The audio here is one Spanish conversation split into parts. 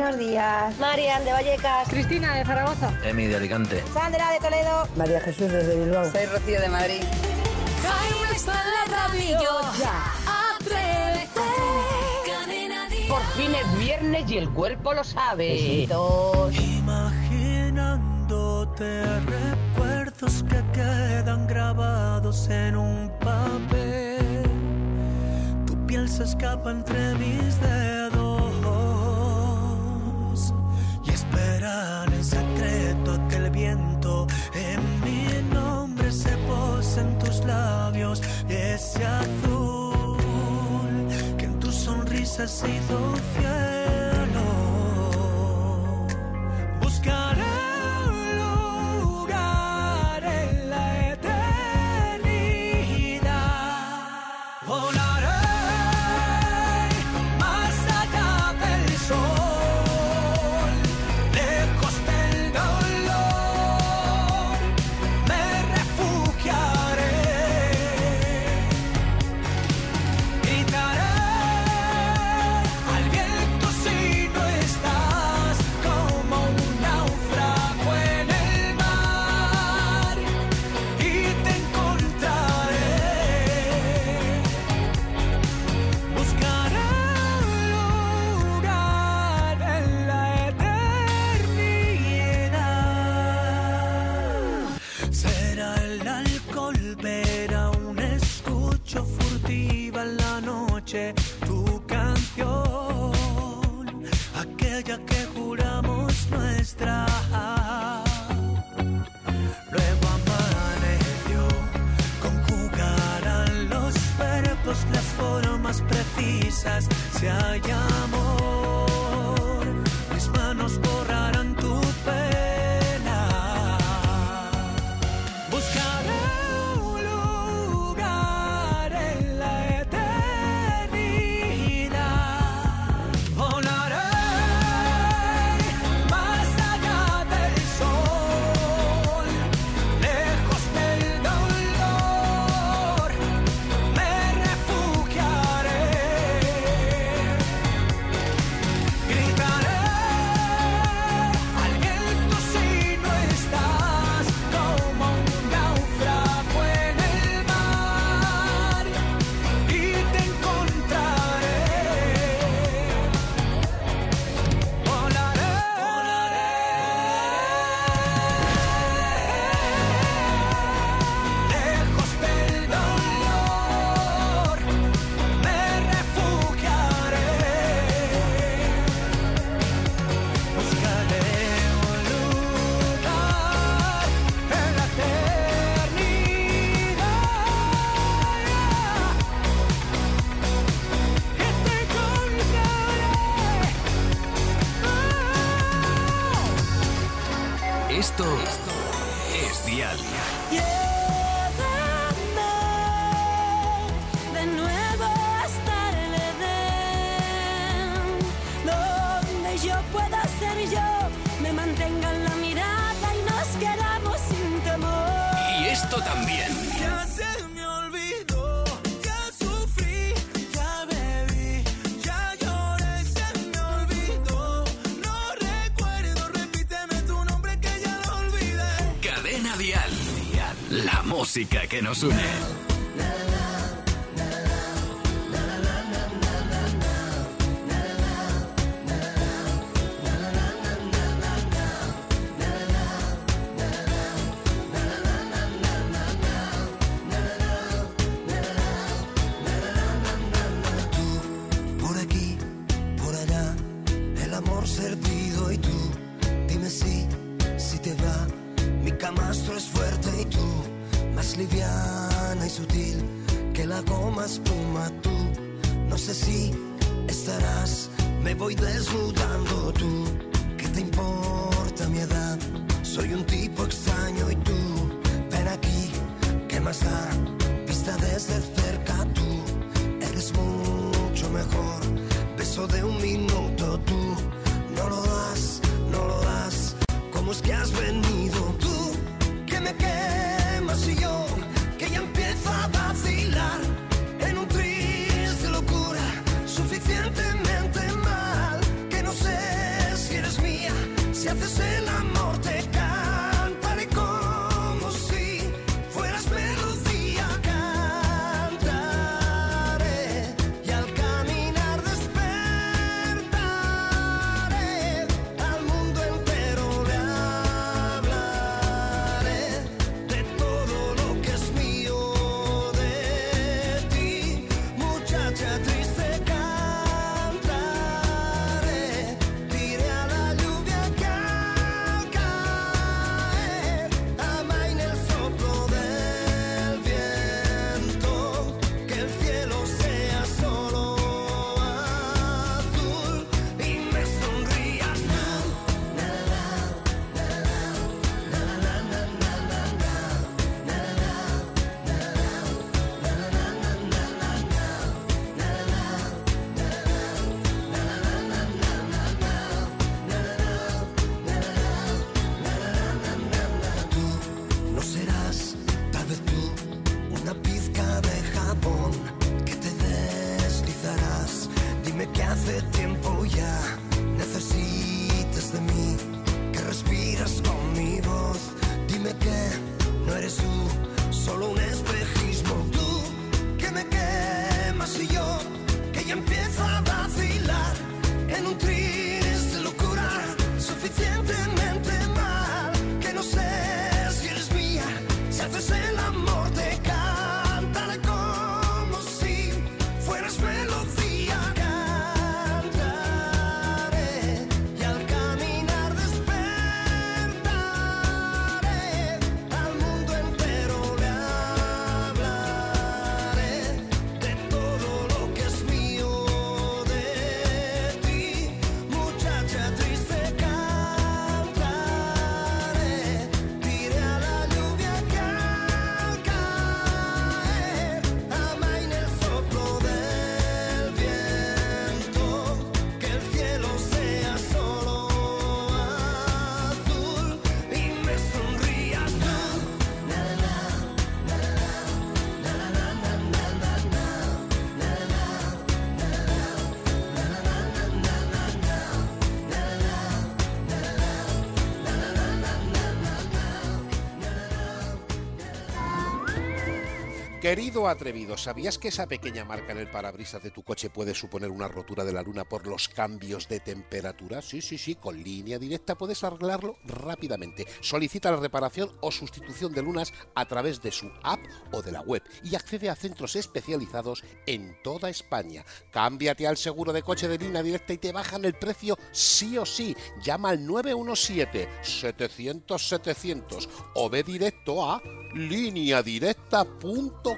buenos días. Marian de Vallecas. Cristina de Zaragoza. Emi de Alicante. Sandra de Toledo. María Jesús desde Bilbao. Soy Rocío de Madrid. Jaime está en la radio. Atrévete. Por fin es viernes y el cuerpo lo sabe. Besitos. Imaginándote recuerdos que quedan grabados en un papel. Tu piel se escapa entre mis dedos y esperan en secreto a que el viento en mi nombre se pose en tus labios. Ese azul que en tu sonrisa se hizo cielo. Buscaré un lugar en la eternidad. Volaré más allá del sol, lejos del dolor. Me refugiaré. Gritaré al viento si no estás, como un náufrago en el mar, y te encontraré. Buscaré un lugar en la eternidad. Será el alcohol, pero aún escucho furtiva en la noche tu canción, aquella que juramos nuestra. Luego amaneció, conjugarán los verbos, las formas precisas. Si hay amor, mis manos borrarán tu pena. Buscaré un lugar en la eternidad. Volaré más allá del sol, lejos del dolor. Me refugiaré. Gritaré al viento si no estás, como un náufrago en el mar, y te encontraré. Volaré, lejos del dolor. Me refugiaré. Buscaré un lugar en la eternidad y te encontraré. Esto es Dial. Llévame de nuevo hasta el Edén, donde yo pueda ser yo, me mantenga en la mirada y nos queramos sin temor. Y esto también. Ya se me olvidó, ya sufrí, ya bebí, ya lloré, se me olvidó. No recuerdo, repíteme tu nombre que ya lo olvidé. Cadena Dial. La música que nos une. Por aquí, por allá, el amor servido y tú, dime si te va. Mi camastro es fuerte y tú, más liviana y sutil que la goma espuma tú. No sé si estarás, me voy desnudando tú. ¿Qué te importa mi edad? Soy un tipo extraño y tú, ven aquí, ¿qué más da? Vista desde cerca tú, eres mucho mejor. Beso de un minuto tú, no lo das, no lo das. ¿Cómo es que has venido tú? Que me quemas y yo, que ya empiezo a vacilar en un triste locura, suficientemente mal, que no sé Si haces el amor te cantaré como si fueras melodía. Cantaré y al caminar despertaré. Al mundo entero le hablaré de todo lo que es mío de ti. Muchacha triste cantaré. Diré a la lluvia que al caer amaine el soplo del viento. Que el cielo sea solo azul y me sonrías tú. No serás, tal vez tú, una pizca de jabón que te deslizarás. Dime que hace tiempo ya necesitas de mí, que respiras con mi voz. Dime que no eres tú, solo un espejismo. Tú que me quemas y yo que ya empiezo a vacilar en un tris de locura suficientemente mal que no sé si eres mía. Si haces el amor te cantaré como si fueras melodía. Cantaré y al caminar despertaré. Al mundo entero le hablaré de todo lo que es mío de ti. Muchacha triste cantaré. Diré a la lluvia que al caer amaine el soplo del viento. Que el cielo sea solo azul y me sonrías tú. Querido atrevido, ¿sabías que esa pequeña marca en el parabrisas de tu coche puede suponer una rotura de la luna por los cambios de temperatura? Sí, con Línea Directa puedes arreglarlo rápidamente. Solicita la reparación o sustitución de lunas a través de su app o de la web y accede a centros especializados en toda España. Cámbiate al seguro de coche de Línea Directa y te bajan el precio sí o sí. Llama al 917-700-700 o ve directo a lineadirecta.com.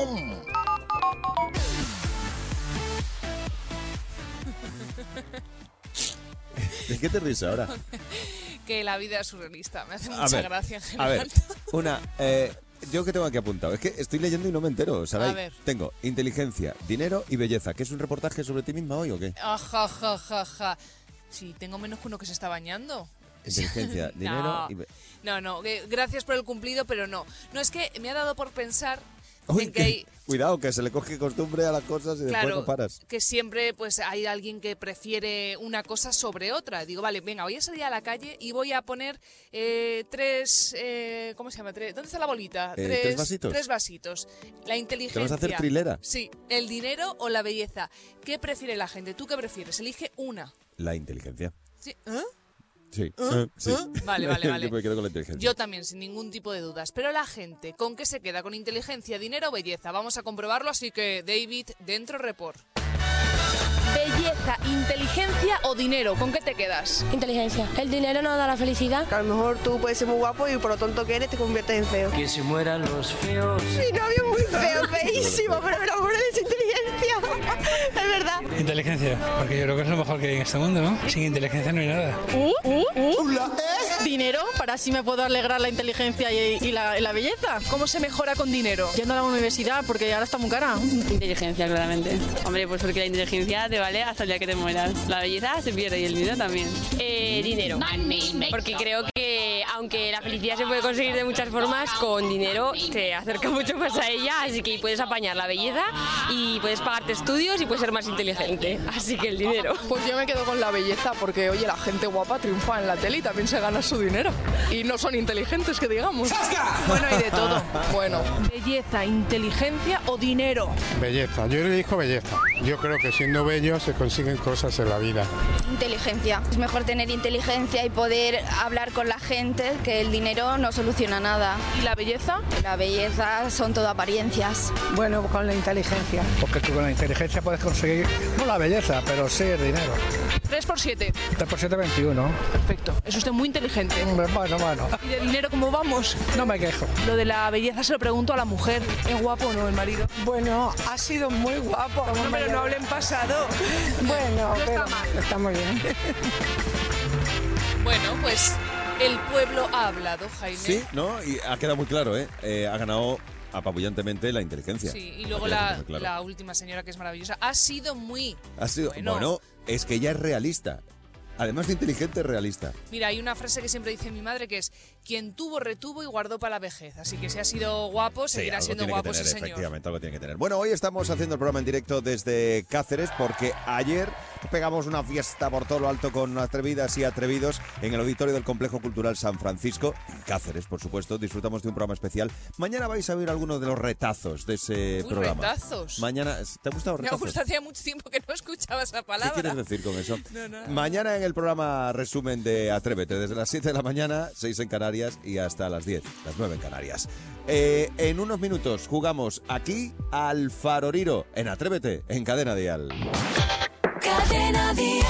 ¿De qué te ríes ahora? Que la vida es surrealista, me hace mucha gracia en A general. ver, yo que tengo aquí apuntado, es que estoy leyendo y no me entero, Saray. A ver. Tengo inteligencia, dinero y belleza. ¿Qué es un reportaje sobre ti misma hoy o qué? Ajajajaja. Sí, tengo menos que uno que se está bañando. Inteligencia, dinero y No, gracias por el cumplido, pero no. No, es que me ha dado por pensar Uy, en que hay... Cuidado, que se le coge costumbre a las cosas y después no paras. Que siempre pues hay alguien que prefiere una cosa sobre otra. Digo, vale, venga, voy a salir a la calle y voy a poner tres... ¿cómo se llama? ¿Dónde está la bolita? ¿Tres vasitos? 3 vasitos. La inteligencia. ¿Te vas a hacer trilera? Sí, el dinero o la belleza. ¿Qué prefiere la gente? ¿Tú qué prefieres? Elige una. La inteligencia. Sí. Sí. Sí. Vale. Yo me quedo con la inteligencia. Yo también, sin ningún tipo de dudas. Pero la gente, ¿con qué se queda? ¿Con inteligencia, dinero o belleza? Vamos a comprobarlo, así que, David, dentro report. Belleza, inteligencia o dinero, ¿con qué te quedas? Inteligencia. El dinero no da la felicidad. A lo mejor tú puedes ser muy guapo y por lo tonto que eres te conviertes en feo. Que se mueran los feos. Mi novio es muy feo, feísimo, pero me enamoro de su inteligencia. Es verdad. Inteligencia, porque yo creo que es lo mejor que hay en este mundo, ¿no? Sin inteligencia no hay nada. Dinero, para así me puedo alegrar la inteligencia y la belleza. ¿Cómo se mejora con dinero? Yendo a la universidad, porque ahora está muy cara. Inteligencia, claramente. Hombre, pues porque la inteligencia te vale hasta el día que te mueras. La belleza se pierde y el dinero también. Dinero. Porque creo que aunque la felicidad se puede conseguir de muchas formas, con dinero te acerca mucho más a ella, así que puedes apañar la belleza y puedes pagarte estudios y puedes ser más inteligente, así que el dinero. Pues yo me quedo con la belleza porque, oye, la gente guapa triunfa en la tele y también se gana su dinero. Y no son inteligentes, que digamos. Bueno, hay de todo. Bueno, belleza, inteligencia o dinero. Belleza, yo elijo belleza. Yo creo que siendo bello se consiguen cosas en la vida. Inteligencia. Es mejor tener inteligencia y poder hablar con la gente, que el dinero no soluciona nada. ¿Y la belleza? La belleza son todo apariencias. Bueno, con la inteligencia. Porque tú con la inteligencia puedes conseguir, no la belleza, pero sí el dinero. 3 por 7. 3 por 7, 21. Perfecto. Es usted muy inteligente. Bueno. ¿Y de dinero cómo vamos? No me quejo. Lo de la belleza se lo pregunto a la mujer. ¿Es guapo o no el marido? Bueno, ha sido muy guapo. No, pero no hablen pasado. Bueno, no pero está mal. Está muy bien. Bueno, pues el pueblo ha hablado, Jaime. Sí, ¿no? Y ha quedado muy claro, ¿eh? Ha ganado apabullantemente la inteligencia. Sí, y luego la última señora, que es maravillosa, ha sido muy... Bueno, es que ella es realista. Además de inteligente, realista. Mira, hay una frase que siempre dice mi madre que es: quien tuvo, retuvo y guardó para la vejez. Así que si ha sido guapo, seguirá siendo guapo ese señor. Efectivamente, algo tiene que tener. Bueno, hoy estamos haciendo el programa en directo desde Cáceres porque ayer pegamos una fiesta por todo lo alto con atrevidas y atrevidos en el auditorio del Complejo Cultural San Francisco, en Cáceres, por supuesto. Disfrutamos de un programa especial. Mañana vais a ver algunos de los retazos de ese programa. ¿Retazos? Mañana, ¿te ha gustado retazos? Me gusta, hacía mucho tiempo que no escuchaba esa palabra. ¿Qué quieres decir con eso? No. Mañana en el programa resumen de Atrévete, desde las 7 de la mañana, 6 en Canarias y hasta las 10, las 9 en Canarias. En unos minutos jugamos aquí al Faroriro en Atrévete, en Cadena Dial. Cadena Dial.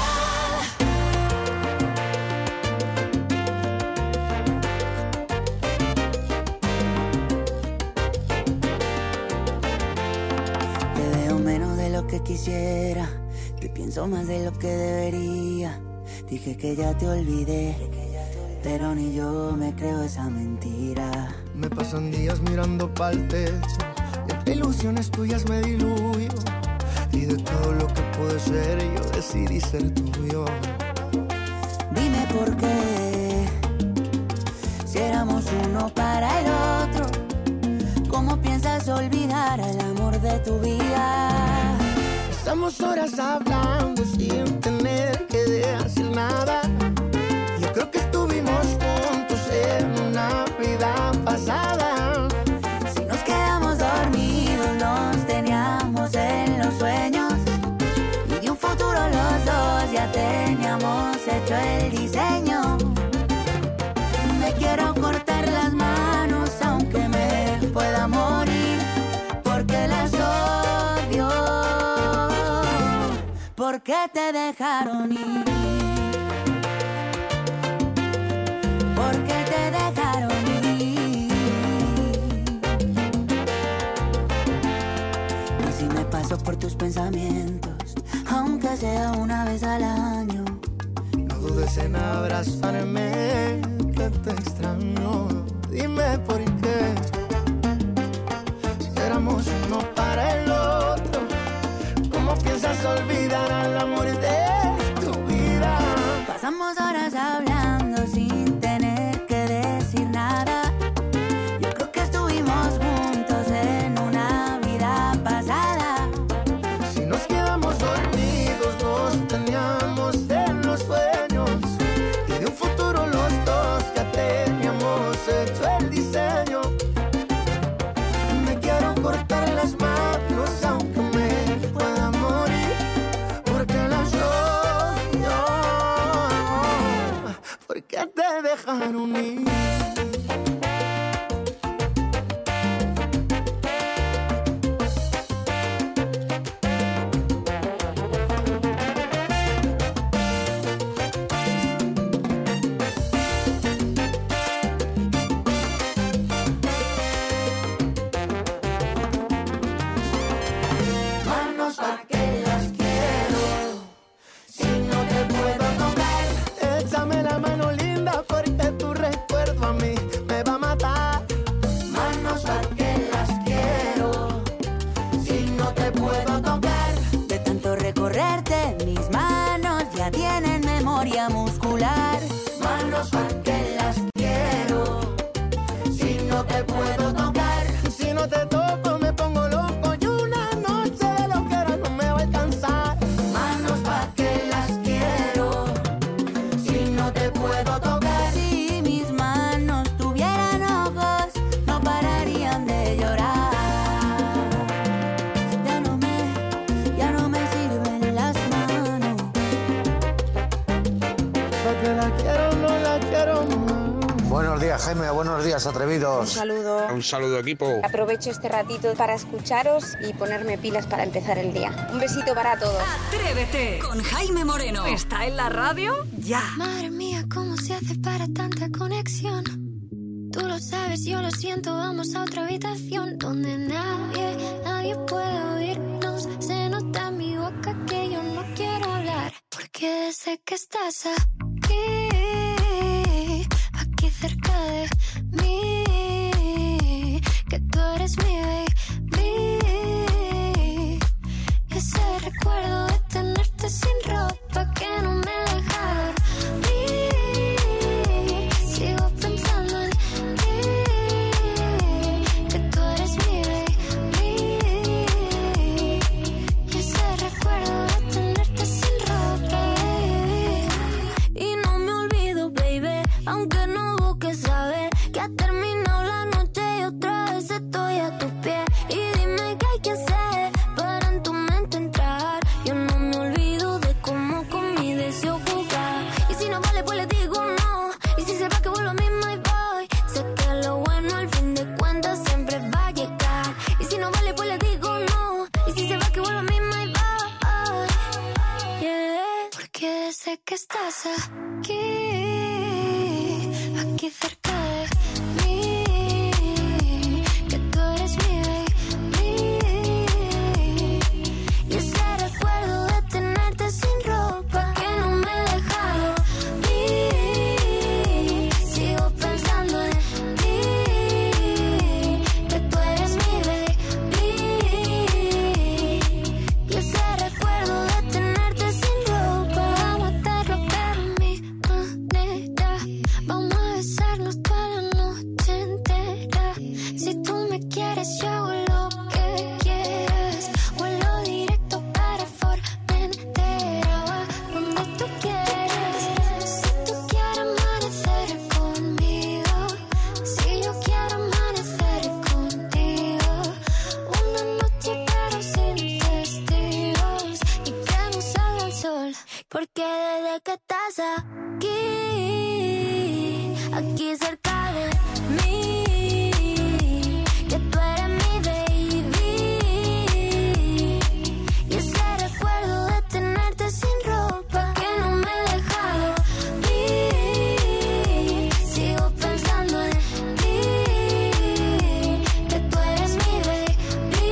Te veo menos de lo que quisiera, te pienso más de lo que debería. Dije que ya te olvidé, pero ni yo me creo esa mentira. Me pasan días mirando pa'l techo, y entre ilusiones tuyas me diluyo. Y de todo lo que puede ser, yo decidí ser tuyo. Dime por qué, si éramos uno para el otro, ¿cómo piensas olvidar al amor de tu vida? Estamos horas hablando sin tener que decir nada. Yo creo que estuvimos juntos en una vida pasada. Si nos quedamos dormidos, nos teníamos en los sueños. Y de un futuro los dos ya teníamos hecho el diseño. Me quiero cortar las manos aunque me pueda morir, porque las odio. ¿Por qué te dejaron ir? ¿Por qué te dejaron ir? Y si me paso por tus pensamientos, aunque sea una vez al año, no dudes en abrazarme, que te extraño. Dime por qué, si éramos uno para el otro, ¿cómo piensas olvidar al amor de tu vida? Pasamos horas hablando sin tener que decir nada. Yo creo que estuvimos juntos en una vida pasada. Si nos quedamos dormidos, nos teníamos en los sueños. Y de un futuro los dos ya teníamos hecho el diseño. Me quiero cortar las manos aunque me pueda morir, porque las odio. ¿Por qué te dejaron ir? Manos pa' que las quiero, si no te puedo tocar, échame la mano linda porque tu recuerdo a mí Buenos días, Jaime. Buenos días, atrevidos. Un saludo. Un saludo, equipo. Aprovecho este ratito para escucharos y ponerme pilas para empezar el día. Un besito para todos. Atrévete con Jaime Moreno. ¿Está en la radio? Ya. Madre mía, ¿cómo se hace para tanta conexión? Tú lo sabes, yo lo siento, vamos a otra habitación donde nadie puede oírnos. Se nota en mi boca que yo no quiero hablar, porque desde que estás aquí cerca de mí, que tú eres mi baby, ese recuerdo de tenerte sin ropa que no me deja dormir, sigo pensando en ti, que tú eres mi baby, ese recuerdo de tenerte sin ropa, baby. Y no me olvido, baby, aunque no busques saber que ha terminado la noche y otra vez estoy a tus pies. Y dime qué hay que hacer para en tu mente entrar. Yo no me olvido de cómo con mi deseo jugar. Y si no vale, pues le digo no. Y si se va, que vuelvo a mí, my boy. Sé que lo bueno al fin de cuentas siempre va a llegar. Y si no vale, pues le digo no. Y si se va, que vuelvo a mí, my boy. Yeah. Porque desde que estás aquí cerca de mí, que tú eres mi baby, y ese recuerdo de tenerte sin ropa que no me deja dormir, sigo pensando en ti, que tú eres mi baby, y ese recuerdo de tenerte sin ropa, vamos a hacerlo pero a mi manera, vamos a besarnos toda la noche entera. Si tú me quieres, yo hago lo que quieras. Vuelo directo para Formentera, donde tú quieras. Si tú quieres amanecer conmigo, si yo quiero amanecer contigo, una noche pero sin testigos y que no salga el sol, porque desde que estás aquí cerca de mí, que tú eres mi baby, y ese recuerdo de tenerte sin ropa que no me deja dormir, sigo pensando en ti, que tú eres mi baby,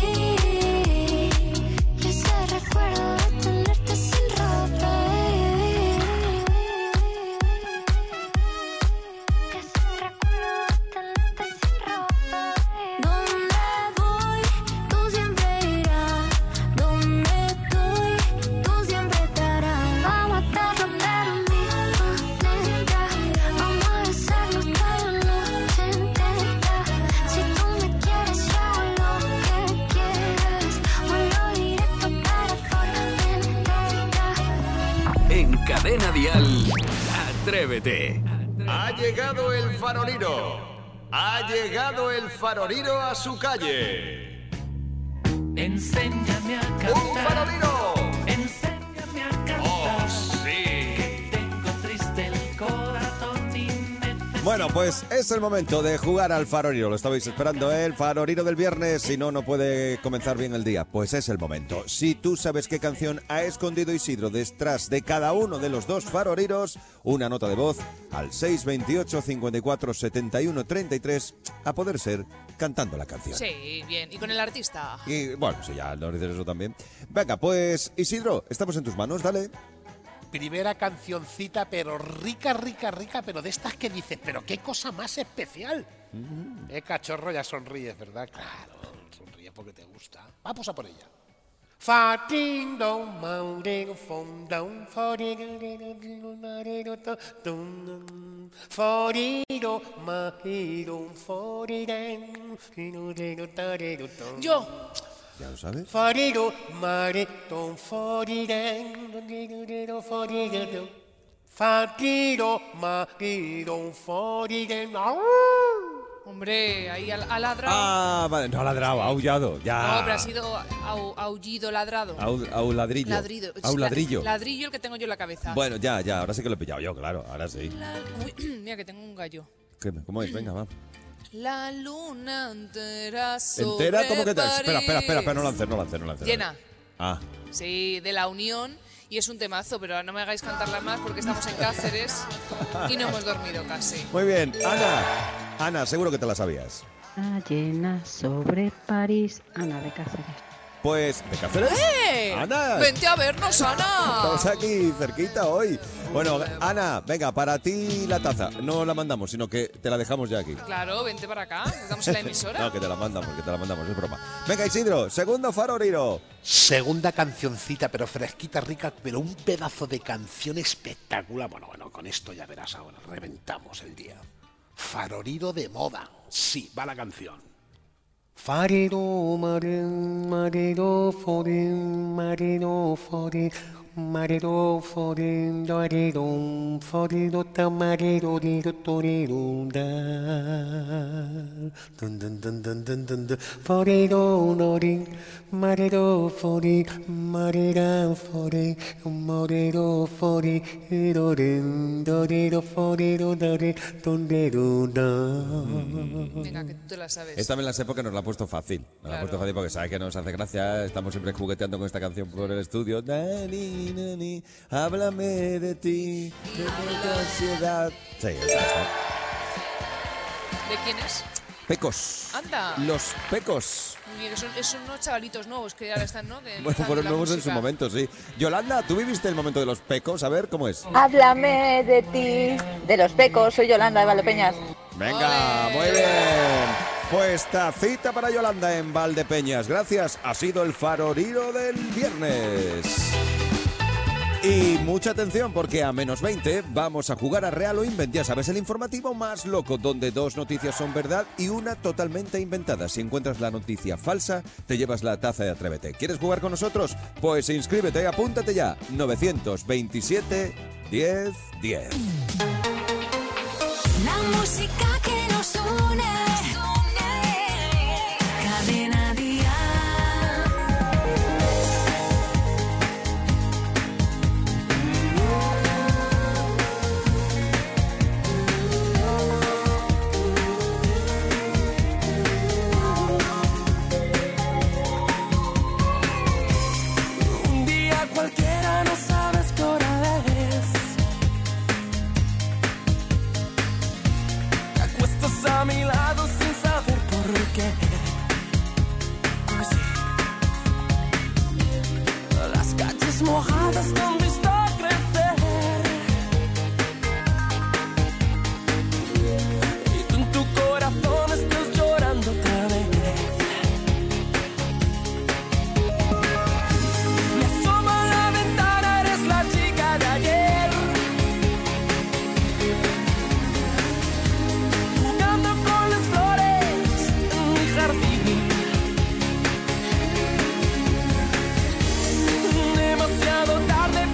y ese recuerdo de tenerte sin ropa, donde voy, tú siempre irás. Donde estoy, tú siempre estarás. Vamos a estarlo pero mi manera. Vamos a besarnos toda la noche entera. Si tú me quieres, yo hago lo que quieras. Vuelo directo para Formentera. En Cadena Dial, Atrévete. Ha llegado el farolino. Ha llegado el farolino a su calle. Enséñame a cantar. ¡Un farolino! Enséñame a cantar. ¡Oh, sí! Que tengo triste el corazón y necesito... Bueno, pues es el momento de jugar al farolino. Lo estabais esperando, ¿eh? El farolino del viernes. Si no, no puede comenzar bien el día. Pues es el momento. Si tú sabes qué canción ha escondido Isidro detrás de cada uno de los dos farolinos, una nota de voz al 628 54 71 33, a poder ser cantando la canción. Sí, bien. ¿Y con el artista? Y bueno, si ya nos dices eso también. Venga, pues Isidro, estamos en tus manos, dale. Primera cancioncita, pero rica, pero de estas que dices, pero qué cosa más especial. Cachorro, ya sonríes, ¿verdad? Claro, sonríes porque te gusta. Vamos a por ella. Fa ding dong mau ding fong dong fa ding fa ding ma ding fa ding. Yo. ¿Ya lo sabes? Fariro, marito, forirén, forirén, fariro, marito, forirén. Hombre, ahí ha ladrado. Ah, vale, no ha ladrado, ha aullado, ya. No, pero ha sido aullido, ladrado. Ladrillo. Ladrillo. Ladrillo. Ladrillo el que tengo yo en la cabeza. Bueno, ya, ahora sí que lo he pillado yo, claro, ahora sí. Uy, mira que tengo un gallo. ¿Cómo es? Venga, va. La luna entera sobre ¿Entera? ¿Cómo que te...? París. Espera, no lance. Llena. Ah. Sí, de La Unión. Y es un temazo, pero no me hagáis cantarla más porque estamos en Cáceres y no hemos dormido casi. Muy bien, Ana, seguro que te la sabías. Llena sobre París, Ana de Cáceres. Pues, ¿de Cáceres? Ana. ¡Vente a vernos, Ana! Estamos aquí cerquita hoy. Bueno, Ana, venga, para ti la taza. No la mandamos, sino que te la dejamos ya aquí. Claro, vente para acá. Estamos en la emisora. No, que te la mandamos, es broma. Venga, Isidro, segundo faroriro. Segunda cancioncita, pero fresquita, rica, pero un pedazo de canción espectacular. Bueno, con esto ya verás ahora, reventamos el día. Faroriro de moda. Sí, va la canción. Farero, marero, foren, marero, foren. Marero, foren, dorero, forero, tamarero, diro, torero, da. Dun, dun, dun, dun, dun, dun, dun. Forero, norin, marero, foren, marera, foren, morero, foren, doren, dorero, forero, dore, tondero, da. Venga, que tú te la sabes. Esta me la sé porque nos la ha puesto fácil. Nos la ha puesto fácil porque sabe que nos hace gracia. Estamos siempre jugueteando con esta canción por el estudio. Nani, háblame de ti, de mi ansiedad. Sí, esa está. ¿De quién es? Pecos. Anda. Los Pecos. Muy bien, son unos chavalitos nuevos que ahora están, ¿no? Bueno, fueron nuevos en su momento, sí. Yolanda, ¿tú viviste el momento de los Pecos? A ver, ¿cómo es? Háblame de ti, de los Pecos. Soy Yolanda de Valdepeñas. Venga, muy bien. Pues tacita para Yolanda en Valdepeñas. Gracias, ha sido el faroriro del viernes. Y mucha atención porque a menos 20 vamos a jugar a Real o Invent. Ya sabes, el informativo más loco, donde 2 noticias son verdad y una totalmente inventada. Si encuentras la noticia falsa, te llevas la taza de Atrévete. ¿Quieres jugar con nosotros? Pues inscríbete, apúntate ya. 927 10 10. La música que nos une. Cadena Dial. Un día cualquiera no sabes qué hora es. Te acuestas a mi lado sin saber por qué. Pues sí. Las calles mojadas te han visto crecer. Y tú en tu corazón estás llorando otra vez. Me asomo a la ventana, eres la chica de ayer. Jugando con las flores en mi jardín. Demasiado tarde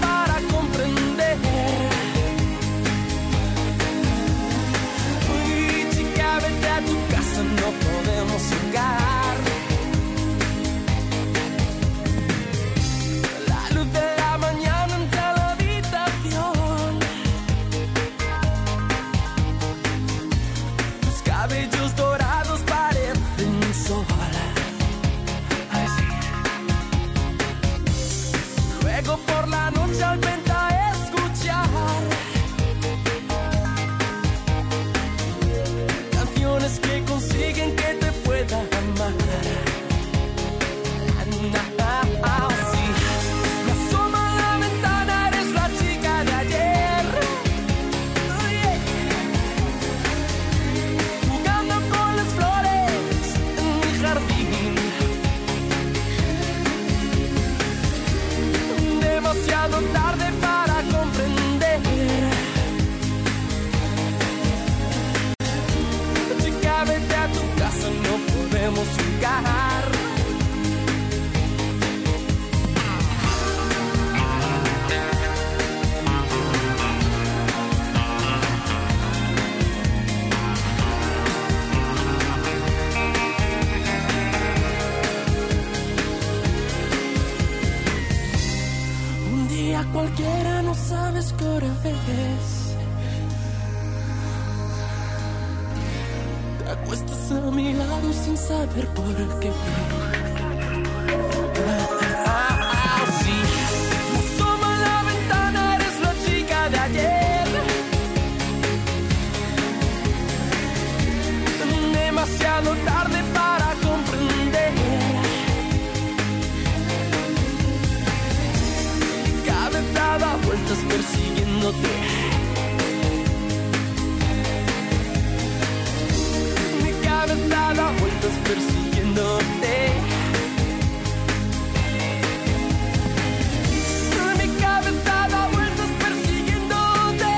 acuestas a mi lado sin saber por qué. Sí, asoma a la ventana, eres la chica de ayer. Demasiado tarde para comprender. Mi cabeza da vueltas persiguiéndote. Mi cabeza da vueltas persiguiéndote. Mi cabeza da vueltas persiguiéndote.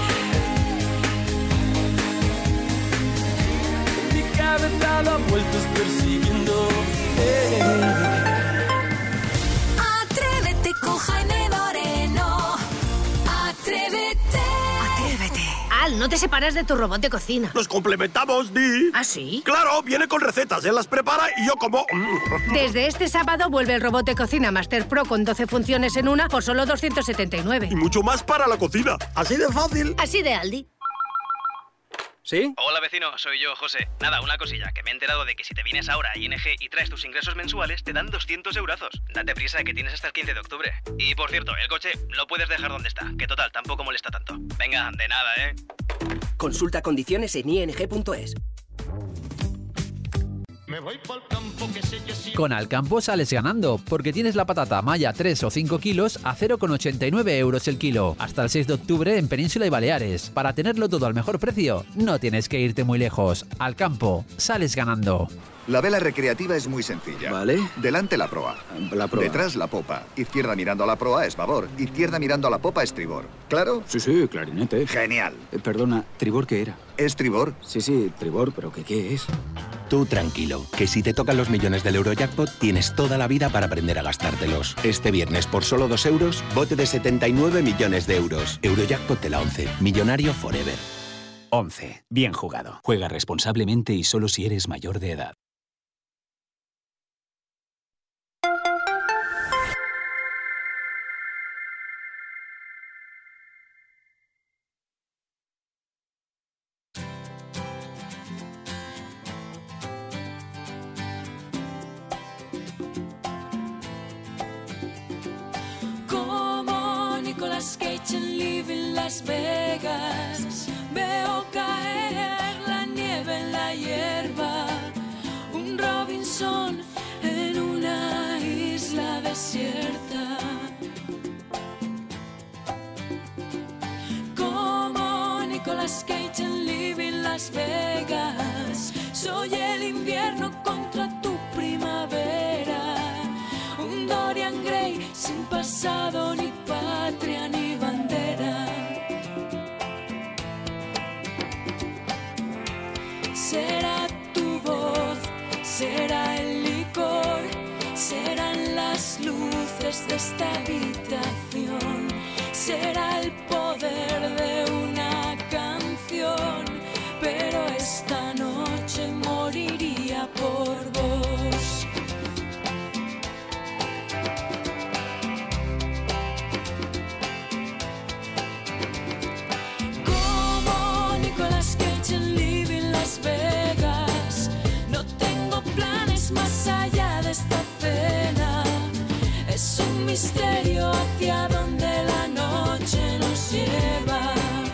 Mi cabeza da vueltas persiguiéndote. Atrévete con Jaime Moreno. Atrévete. Atrévete. Al, no te separas de tu robot de cocina. Nos complementamos, Di. ¿Ah, sí? Claro, viene con recetas, él las prepara y yo como... Desde este sábado vuelve el robot de cocina Master Pro con 12 funciones en una por solo 279. Y mucho más para la cocina. Así de fácil. Así de Aldi. ¿Sí? Hola vecino, soy yo, José. Nada, una cosilla, que me he enterado de que si te vienes ahora a ING y traes tus ingresos mensuales, te dan 200 eurazos. Date prisa, que tienes hasta el 15 de octubre. Y por cierto, el coche lo puedes dejar donde está, que total, tampoco molesta tanto. Venga, de nada, ¿eh? Consulta condiciones en ing.es. Me voy pa'l campo que sé que sí. Con Alcampo sales ganando, porque tienes la patata malla 3 o 5 kilos a 0,89 euros el kilo. Hasta el 6 de octubre en Península y Baleares. Para tenerlo todo al mejor precio, no tienes que irte muy lejos. Alcampo, sales ganando. La vela recreativa es muy sencilla. Vale. Delante la proa. La proa. Detrás la popa. Izquierda mirando a la proa es babor. Izquierda mirando a la popa es tribor. ¿Claro? Sí, clarinete. Genial. Perdona, ¿tribor qué era? ¿Es tribor? Sí, tribor, pero ¿qué es? Tú tranquilo, que si te tocan los millones del Eurojackpot, tienes toda la vida para aprender a gastártelos. Este viernes, por solo 2 euros, bote de 79 millones de euros. Eurojackpot de la 11. Millonario forever. 11. Bien jugado. Juega responsablemente y solo si eres mayor de edad. Nicolas Cage en Living Las Vegas. Veo caer la nieve en la hierba. Un Robinson en una isla desierta. Como Nicolas Cage en Living Las Vegas. Soy el invierno contra tu primavera. Un Dorian Gray sin pasado ni patria ni bandera. Será tu voz, será el licor, serán las luces de esta habitación, será el poder de una canción, pero esta noche moriría por vos. Nicolas Cage en Living Las Vegas. No tengo planes más allá de esta cena. Es un misterio hacia donde la noche nos lleva.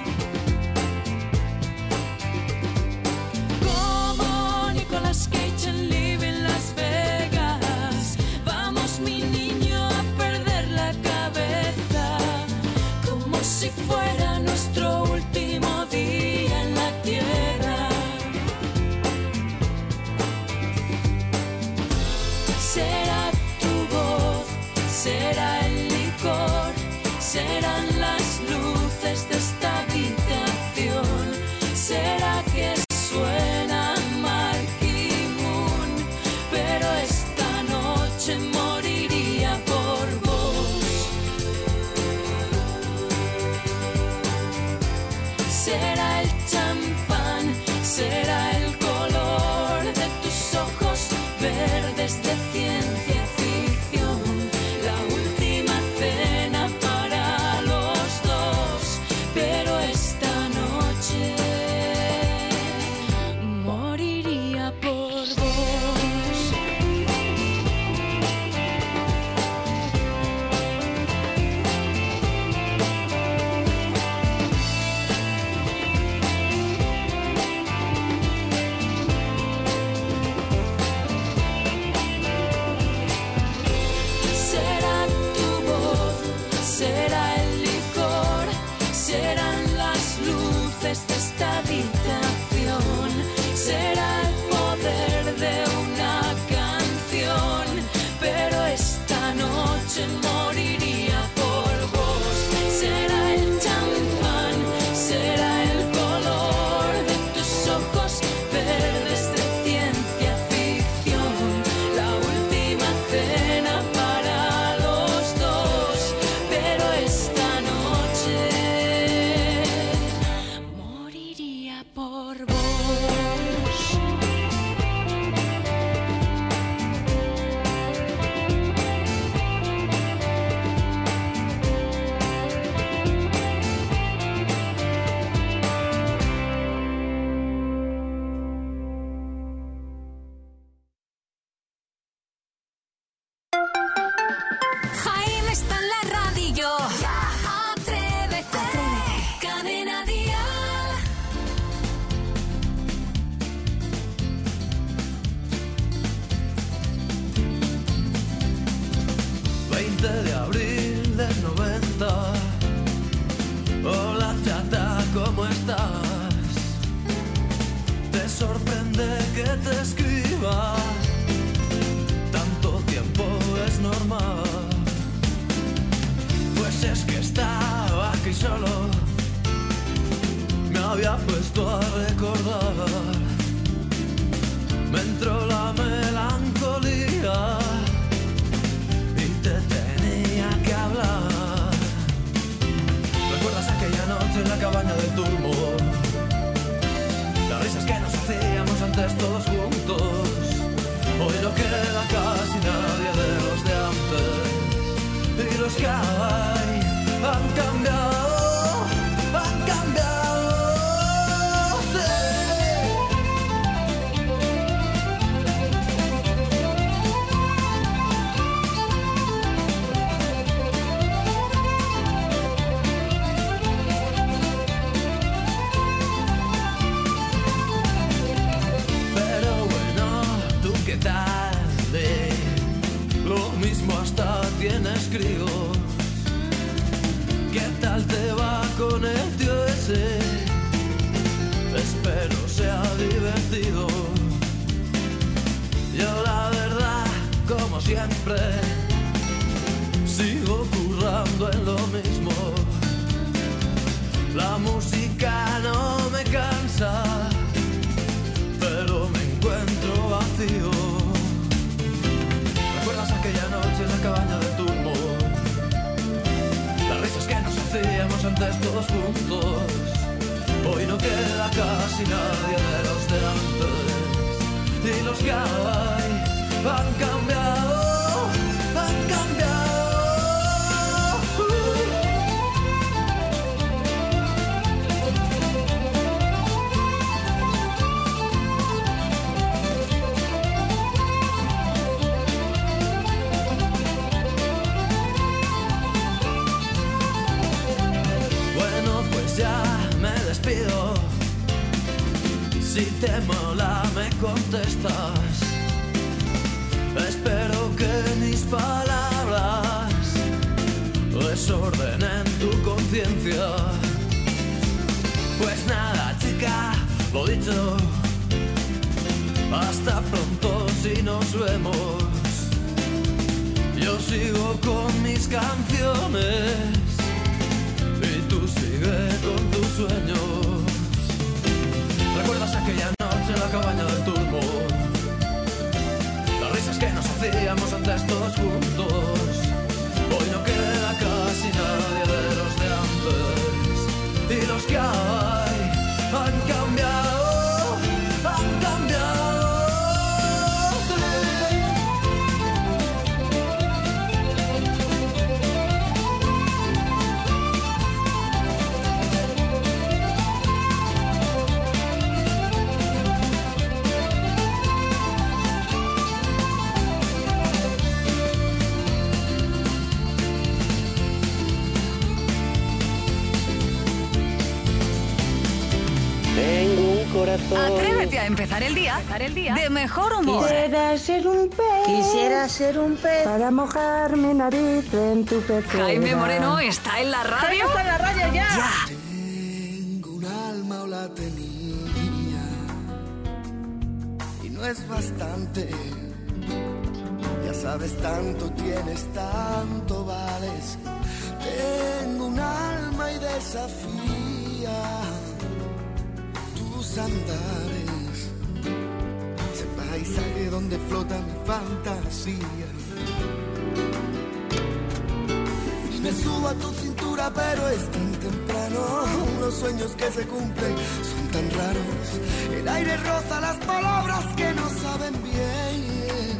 Como Nicolas Cage en Living Las Vegas. Vamos mi niño a perder la cabeza. Como si fuera nuestro último día en la tierra. Será tu voz, será el por vos. Jaime está en la radio. Atrévete. Cadena Dial. 20 de abril del 90. Hola chata, ¿cómo estás? Te sorprende que te escriba. Tanto tiempo es normal. Pues es que estaba aquí solo. Me había puesto a recordar. Me entró la melancolía y te tenía que hablar. ¿Recuerdas aquella noche en la cabaña del turbo? Las risas que nos hacíamos antes todos juntos. Hoy no queda casi nadie de los de antes. Y los que hay han cambiado, han cambiado. Pero bueno, ¿tú qué tal? Lo mismo hasta tienes críos. ¿Qué tal te va con el tío ese? Espero sea divertido. Yo la verdad, como siempre, sigo currando en lo mismo. La música no me cansa, pero me encuentro vacío. ¿Recuerdas aquella noche en la cabaña del turbo? Las risas que nos hacíamos antes todos juntos. Hoy no queda casi nadie de los de antes. Y los que hay han cambiado, han cambiado. Ya me despido. Si te mola me contestas. Espero que mis palabras desordenen tu conciencia. Pues nada chica, lo dicho. Hasta pronto si nos vemos. Yo sigo con mis canciones y tú sigue con tus sueños. ¿Recuerdas aquella noche en la cabaña del turbo? Las risas que nos hacíamos antes todos juntos. Hoy no queda casi nadie de los de antes. Y los que hay han cambiado, han cambiado. Atrévete a empezar el día de mejor humor. Quisiera ser un pez para mojar mi nariz en tu pecera. Jaime Moreno está en la radio. Jaime está en la radio ya. Tengo un alma o la tenía y no es bastante. Ya sabes, tanto tienes, tanto vales. Tengo un alma y desafía tus andares, ese paisaje donde flota mi fantasía. Y me subo a tu cintura, pero es tan temprano. Los sueños que se cumplen son tan raros. El aire roza las palabras que no saben bien.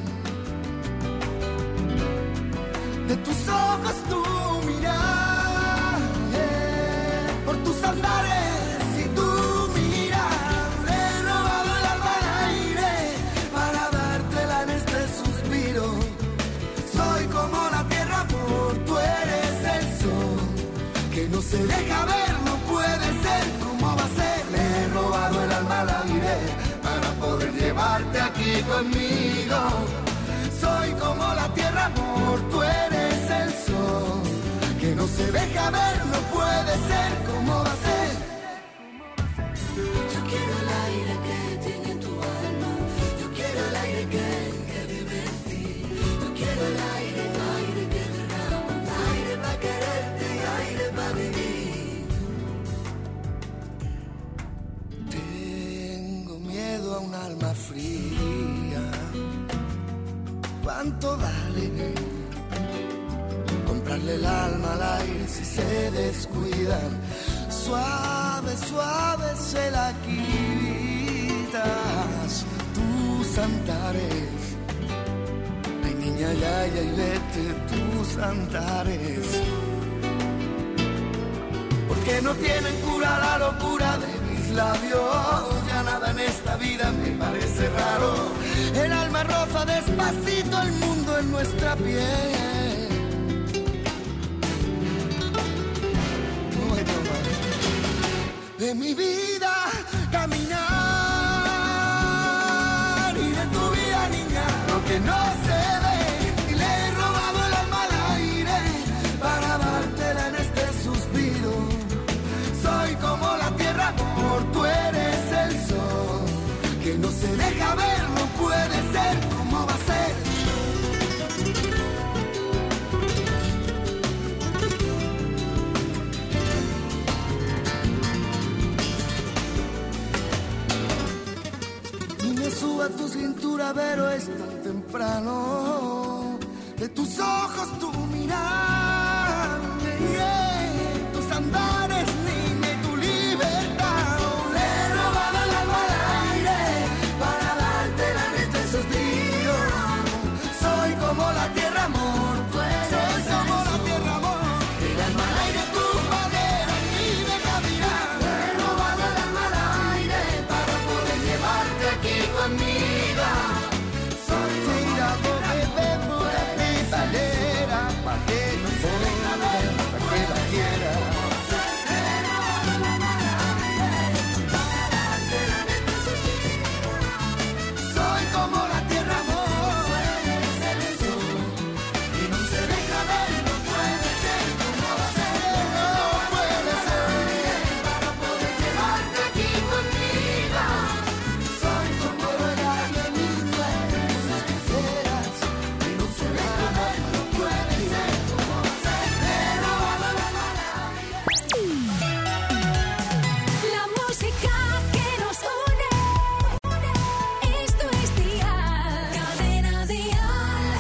De tus ojos tu mirar, por tus andares y tu mirar, le he robado el alma al aire para dártela en este suspiro. Soy como la tierra, amor, tú eres el sol que no se deja ver, no puede ser. ¿Cómo va a ser? Le he robado el alma al aire para poder llevarte aquí conmigo. Soy como la tierra, amor, tú eres el sol que no se deja ver, no puede ser. ¿Cómo va a ser? Yo quiero el aire que tiene tu alma, yo quiero el aire que vive en ti. Yo quiero el aire que derrama, aire para quererte y aire para vivir. Tengo miedo a un alma fría. ¿Cuánto vale comprarle el alma al aire si se descuidan? Suave, suave se la quitas tus andares. Ay, niña, ya, y vete tus andares. Porque no tienen cura la locura de mis labios. Ya nada en esta vida me parece raro. El alma roza despacito el mundo en nuestra piel. No hay broma. De mi vida caminar y de tu vida, niña, lo que no se ve. Y le he robado el alma al aire para dártela en este suspiro. Soy como la tierra, amor, tú eres el sol que no se deja ver, no puede ser. ¿Cómo va a ser? Y me suba tu cintura, pero es tan temprano. De tus ojos tu mirar, tus andares, niña, y tu libertad. Le he robado el alma al aire para dártela en este suspiro. Soy como la tierra, amor, tú eres. Soy como la tierra, amor. El alma al aire, tu manera, y deja mirar. Le he robado el alma al aire para poder llevarte aquí conmigo. Soy como la tierra, amor, valera, pa' que no se deja ver, pa' que la quiera. Soy como la tierra, amor, eres el sol y no se deja ver, no puede ser. ¿Cómo va a ser? No puede ser. Para poder llevarte aquí conmigo. Soy como el aire, mi dueño, esas quisieras y no se deja ver, no puede ser. ¿Cómo va a ser? Pero vamos a La música que nos une. Esto es Dial, Cadena Dial.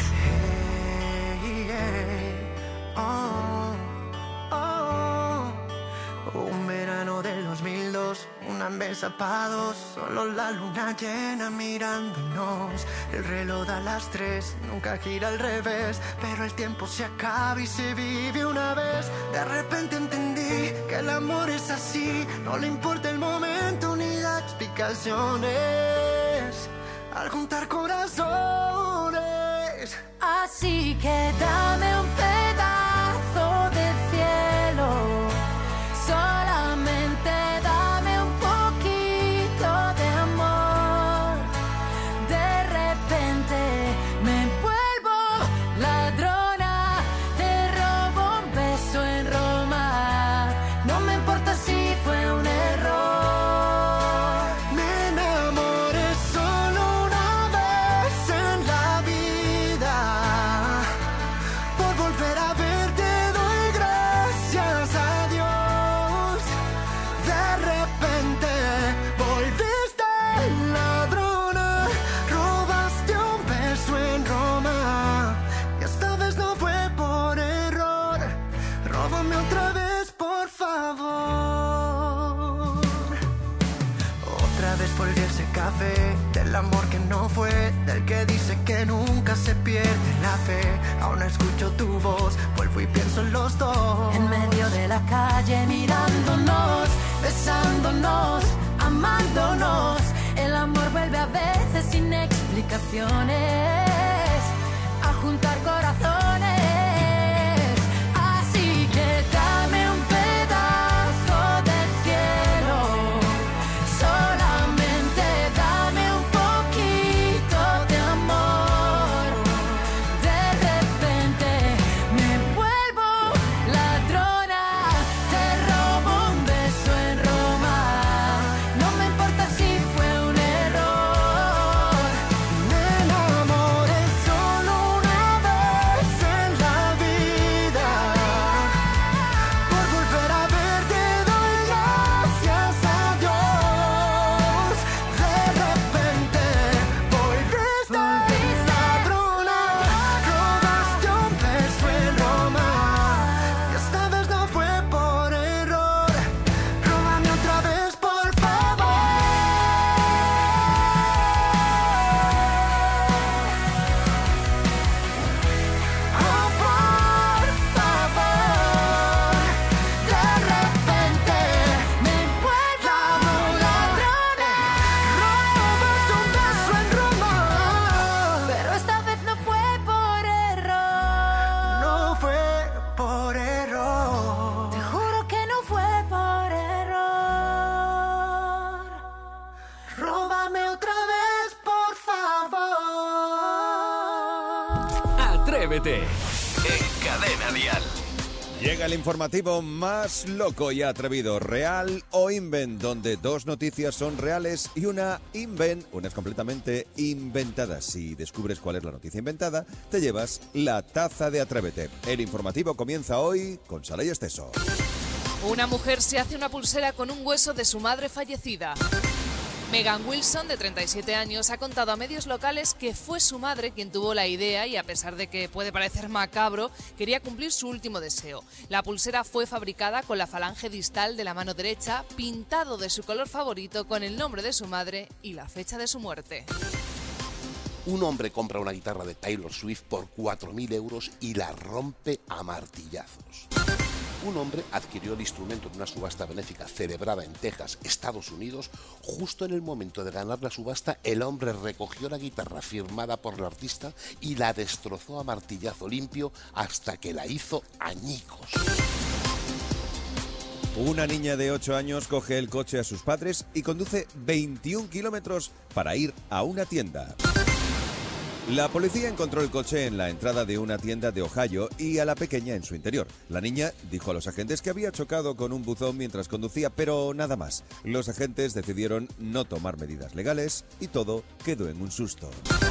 Un verano del 2002, una mesa pa' dos, solo la luna llena mirándonos. El reloj da las 3, nunca gira al revés, pero el tiempo se acaba y se vive una vez. De repente entendí que el amor es así, no le importa el momento ni da explicaciones. Al juntar corazones, Así que dame un pedazo del cielo, solamente dame un poquito de amor. De repente me vuelvo ladrona, te robo un beso en Roma. No me importa si fue un error. me enamoré solo una vez en la vida. Por vez volví a ese café, del amor que no fue, del que dice que nunca se pierde la fe. Aún escucho tu voz, vuelvo y pienso en los dos. En medio de la calle mirándonos, besándonos, amándonos. El amor vuelve a veces sin explicaciones a juntar corazones. Así que dame un pedazo del cielo, solamente dame un poquito de amor. De repente me vuelvo ladrona, te robo un beso en Roma. No me importa si fue un error. Me enamoré solo una vez en la vida. Por volver a verte doy gracias a Dios. De repente volviste ladrona, robaste un beso en Roma. Y esta vez no fue por error. Róbame otra vez, por favor. Oh, por favor. De repente me vuelvo ladrona, robas un beso en Roma. Pero esta vez no fue por error. No fue por error. Te juro que no fue por error. Róbame otra vez, por favor. Atrévete en Cadena Dial. Llega el informativo más loco y atrevido, real o invent, donde dos noticias son reales y una invent, una es completamente inventada. Si descubres cuál es la noticia inventada, te llevas la taza de Atrévete. El informativo comienza hoy con Sara y Esteso. Una mujer se hace una pulsera con un hueso de su madre fallecida. Megan Wilson, de 37 años, ha contado a medios locales que fue su madre quien tuvo la idea y, a pesar de que puede parecer macabro, quería cumplir su último deseo. La pulsera fue fabricada con la falange distal de la mano derecha, pintado de su color favorito con el nombre de su madre y la fecha de su muerte. Un hombre compra una guitarra de Taylor Swift por 4.000 euros y la rompe a martillazos. Un hombre adquirió el instrumento en una subasta benéfica celebrada en Texas, Estados Unidos. Justo en el momento de ganar la subasta, el hombre recogió la guitarra firmada por el artista y la destrozó a martillazo limpio hasta que la hizo añicos. Una niña de 8 años coge el coche a sus padres y conduce 21 kilómetros para ir a una tienda. La policía encontró el coche en la entrada de una tienda de Ohio y a la pequeña en su interior. La niña dijo a los agentes que había chocado con un buzón mientras conducía, pero nada más. Los agentes decidieron no tomar medidas legales y todo quedó en un susto.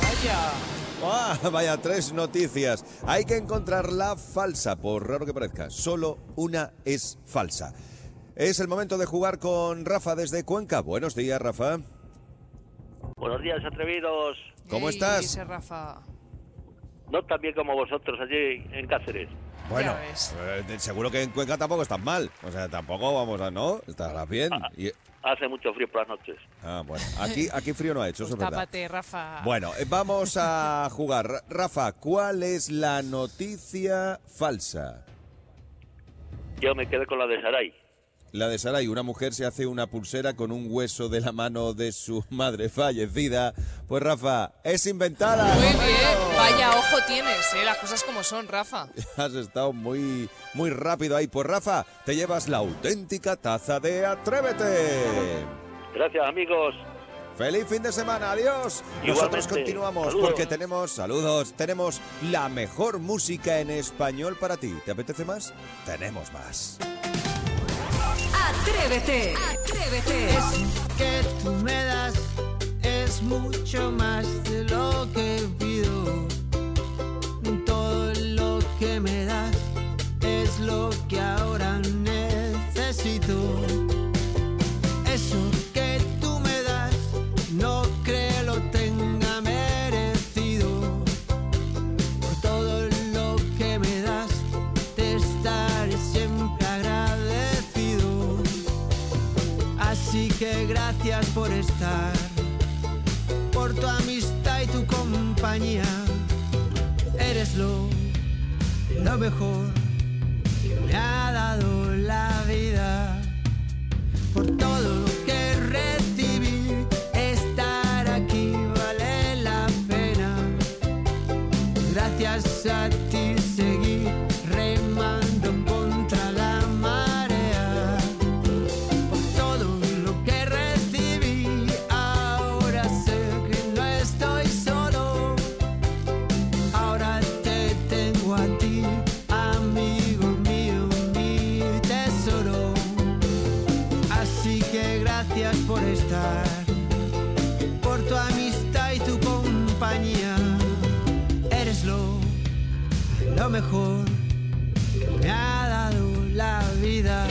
Vaya 3 noticias. Hay que encontrar la falsa, por raro que parezca. Solo una es falsa. Es el momento de jugar con Rafa desde Cuenca. Buenos días, Rafa. Buenos días, atrevidos. ¿Cómo estás? Ese Rafa. No tan bien como vosotros allí en Cáceres. Bueno, seguro que en Cuenca tampoco estás mal. O sea, tampoco vamos a... ¿No? Estarás bien. Hace mucho frío por las noches. Bueno. Aquí frío no ha hecho, eso es verdad. Tápate, Rafa. Bueno, vamos a jugar. Rafa, ¿cuál es la noticia falsa? Yo me quedé con la de Saray. La de Saray, una mujer se hace una pulsera con un hueso de la mano de su madre fallecida. Pues Rafa, es inventada. Muy bien, vaya ojo tienes, las cosas como son, Rafa. Has estado muy rápido ahí. Pues Rafa, te llevas la auténtica taza de Atrévete. Gracias, amigos. ¡Feliz fin de semana! ¡Adiós! Nosotros continuamos. Saludos. Porque tenemos la mejor música en español para ti. ¿Te apetece más? Tenemos más. Atrévete, atrévete. Es que tú me das es mucho más de lo que pido. Todo lo que me das es lo que ahora necesito. Eso que tú me das no creo lo tenga merecido. Por todo lo que me das te estaré siempre agradecido. Así que gracias por estar por tu amistad y tu compañía. Eres lo mejor que me ha dado la vida. Por todo lo que recibí, estar aquí vale la pena. Gracias a ti seguí remando contra la marea. Por todo lo que recibí, ahora sé que no estoy solo. Ahora te tengo a ti, amigo mío, mi tesoro. Así que gracias por estar, por tu amistad y tu compañía. Eres lo mejor que me ha dado la vida.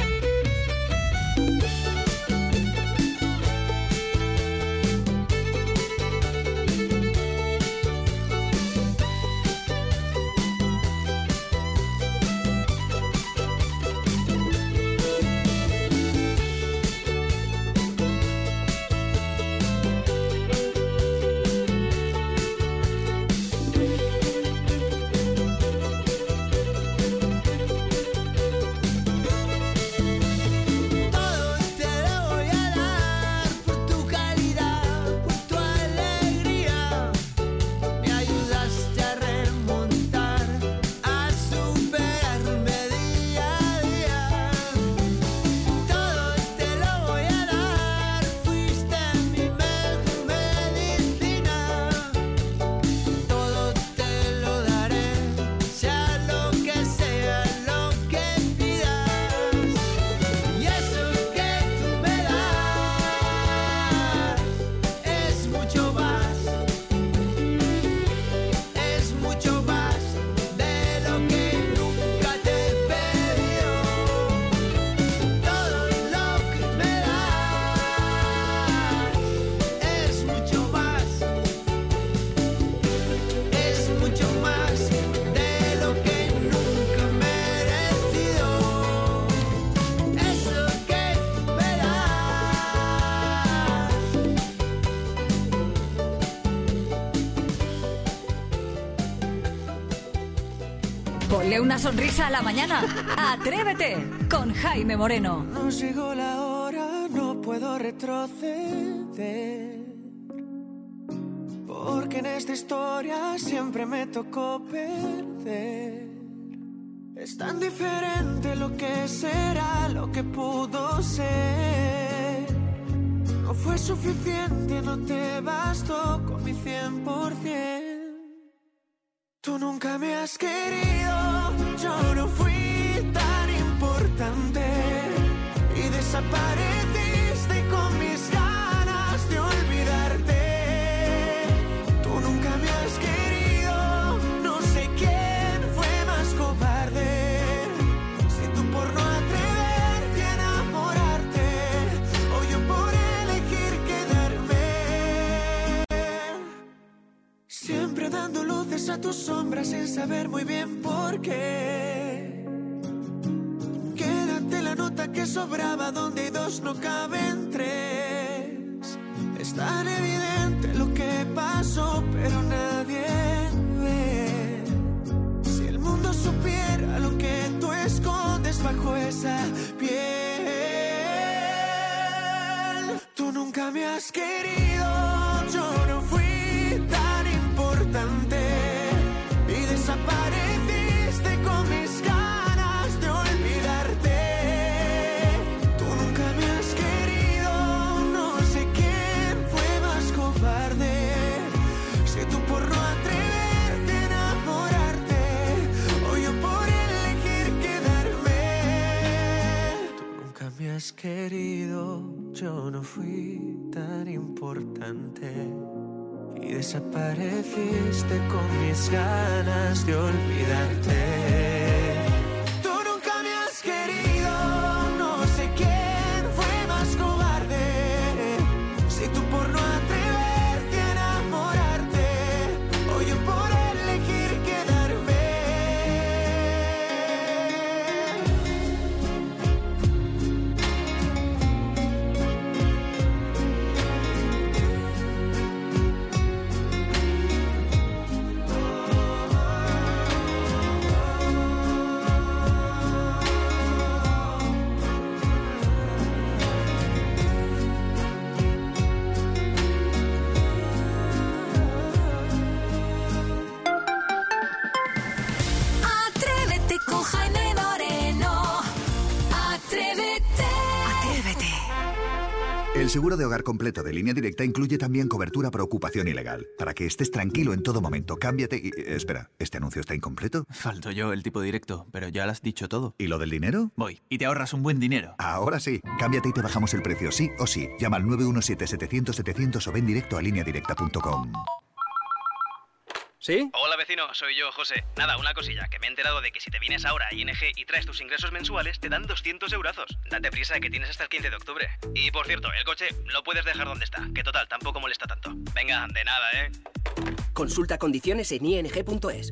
Ponle una sonrisa a la mañana. Atrévete con Jaime Moreno. Nos llegó la hora, no puedo retroceder, porque en esta historia siempre me tocó perder. Es tan diferente lo que será, lo que pudo ser. No fue suficiente, no te bastó con mi 100%. Tú nunca me has querido, yo no fui tan importante y desapareciste con mis ganas de olvidarte. Tú nunca me has querido, no sé quién fue más cobarde. Si tú por no atreverte a enamorarte o yo por elegir quedarme. Siempre dando luces a tus sombras sin saber muy bien por qué. Quédate la nota que sobraba, donde hay dos no caben tres. Es tan evidente lo que pasó, pero nadie ve. Si el mundo supiera lo que tú escondes bajo esa piel. Tú nunca me has querido, yo no fui tan importante y desapareciste con mis ganas de olvidarte. Tú nunca me has querido, no sé quién fue más cobarde. Si tú por no atreverte a enamorarte o yo por elegir quedarme. Tú nunca me has querido, yo no fui tan importante y desapareciste con mis ganas de olvidarte. Tú nunca me has querido, no sé quién fue más cobarde. Si tú por no atreverte a enamorarte o yo por elegir quedarme. El seguro de hogar completo de Línea Directa incluye también cobertura por ocupación ilegal, para que estés tranquilo en todo momento. Cámbiate y... espera, ¿este anuncio está incompleto? Falto yo, el tipo directo, pero ya lo has dicho todo. ¿Y lo del dinero? Voy, y te ahorras un buen dinero. Ahora sí. Cámbiate y te bajamos el precio, sí o sí. Llama al 917-700-700 o ven directo a lineadirecta.com. ¿Sí? Hola vecino, soy yo, José. Nada, una cosilla, que me he enterado de que si te vienes ahora a ING y traes tus ingresos mensuales, te dan 200 eurazos. Date prisa, que tienes hasta el 15 de octubre. Y por cierto, el coche lo puedes dejar donde está, que total, tampoco molesta tanto. Venga, de nada, Consulta condiciones en ing.es.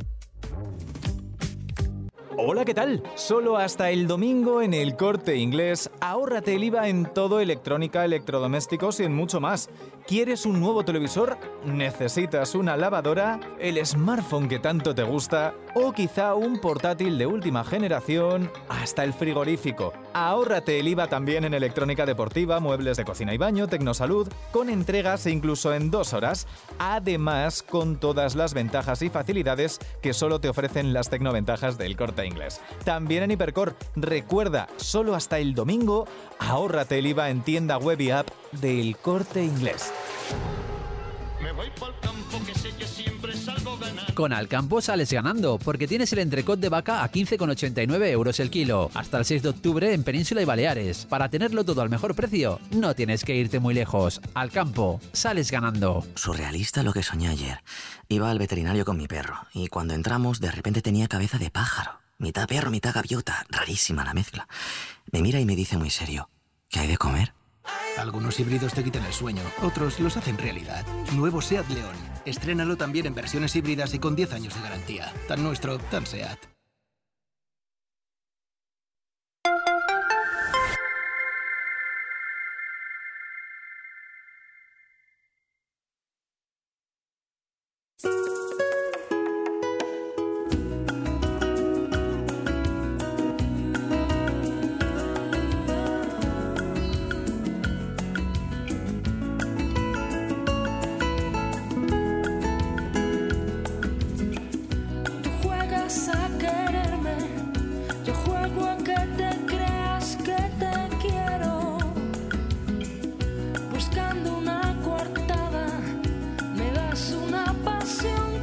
Hola, ¿qué tal? Solo hasta el domingo en El Corte Inglés, ahórrate el IVA en todo electrónica, electrodomésticos y en mucho más. ¿Quieres un nuevo televisor? ¿Necesitas una lavadora? ¿El smartphone que tanto te gusta? ¿O quizá un portátil de última generación? Hasta el frigorífico. Ahórrate el IVA también en electrónica deportiva, muebles de cocina y baño, Tecnosalud, con entregas e incluso en 2 horas. Además, con todas las ventajas y facilidades que solo te ofrecen las tecnoventajas del Corte Inglés. También en Hipercor, recuerda, solo hasta el domingo, ahórrate el IVA en tienda web y app del Corte Inglés. Me voy pa'l campo que sé que siempre salgo ganando. Con Alcampo sales ganando, porque tienes el entrecot de vaca a 15,89 euros el kilo, hasta el 6 de octubre en Península y Baleares. Para tenerlo todo al mejor precio, no tienes que irte muy lejos. Alcampo, sales ganando. Surrealista lo que soñé ayer. Iba al veterinario con mi perro, y cuando entramos, de repente tenía cabeza de pájaro. Mitad perro, mitad gaviota. Rarísima la mezcla. Me mira y me dice muy serio, ¿qué hay de comer? Algunos híbridos te quitan el sueño, otros los hacen realidad. Nuevo SEAT León. Estrénalo también en versiones híbridas y con 10 años de garantía. Tan nuestro, tan SEAT. Buscando una coartada, me das una pasión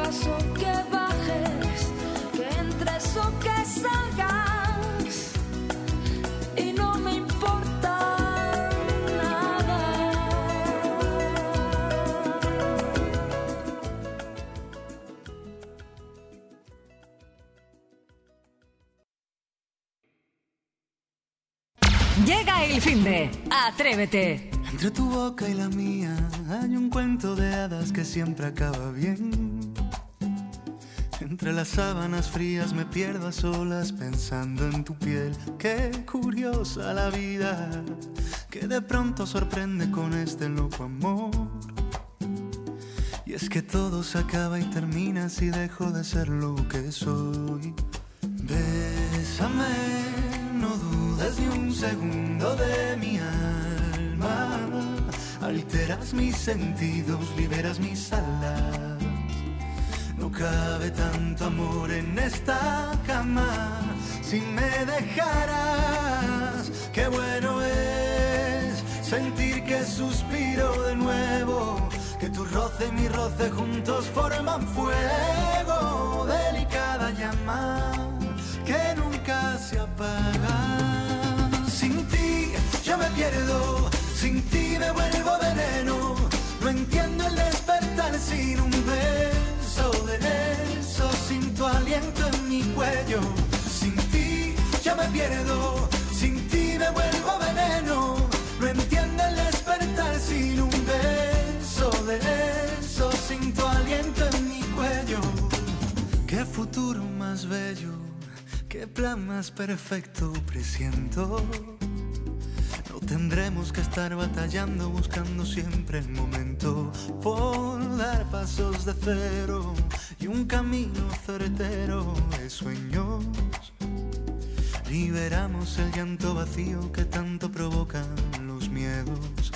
subas o que bajes, que entres o que salgas, y no me importa nada. Llega el finde. Atrévete. Entre tu boca y la mía hay un cuento de hadas que siempre acaba bien. Entre las sábanas frías me pierdo a solas pensando en tu piel. Qué curiosa la vida, que de pronto sorprende con este loco amor. Y es que todo se acaba y termina si dejo de ser lo que soy. Bésame, no dudes ni un segundo de mi alma. Alteras mis sentidos, liberas mis alas. No cabe tanto amor en esta cama. Si me dejaras, qué bueno es sentir que suspiro de nuevo, que tu roce y mi roce juntos forman fuego. Delicada llama que nunca se apaga. Sin ti yo me pierdo, sin ti me vuelvo veneno. No entiendo el despertar sin un beso de eso, sin tu aliento en mi cuello. Sin ti yo me pierdo, sin ti me vuelvo veneno. No entiendo el despertar sin un beso de eso, sin tu aliento en mi cuello. Qué futuro más bello, qué plan más perfecto presiento. No tendremos que estar batallando, buscando siempre el momento por dar pasos de cero y un camino certero de sueños. Liberamos el llanto vacío que tanto provocan los miedos.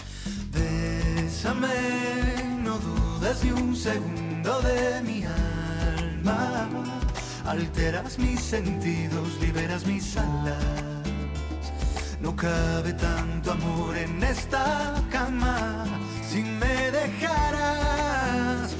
Bésame, no dudes ni un segundo de mi alma. Alteras mis sentidos, liberas mis alas. No cabe tanto amor en esta cama. Si me dejaras,